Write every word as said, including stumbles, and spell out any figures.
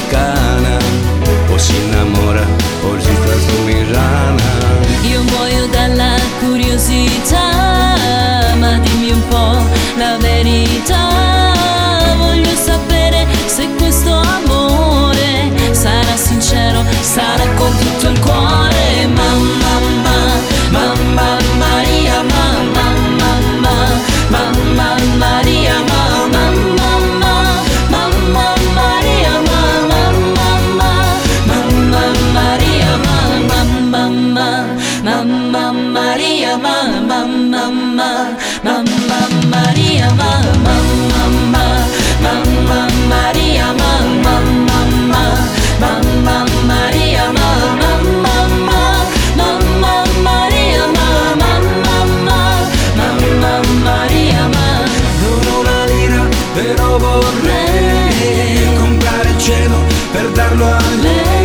toscana, o si innamora o si trasformerà. Io muoio dalla curiosità, ma dimmi un po' la verità. Voglio sapere se questo amore sarà sincero, sarà con tutto il cuore. Mamma, mamma, mamma Maria, mamma, mamma, mamma Maria, mamma, mamma, mamma Maria, mamma, mamma, mamma Maria, mamma, mamma, mamma Maria, mamma, mamma, mamma Maria, mamma, mamma, mamma Maria, mamma, mamma, mamma Maria, mamma, mamma, mamma Maria, mamma, mamma, mamma Maria, mamma. Non ho una lira, però vorrei comprare il cielo per darlo a lei.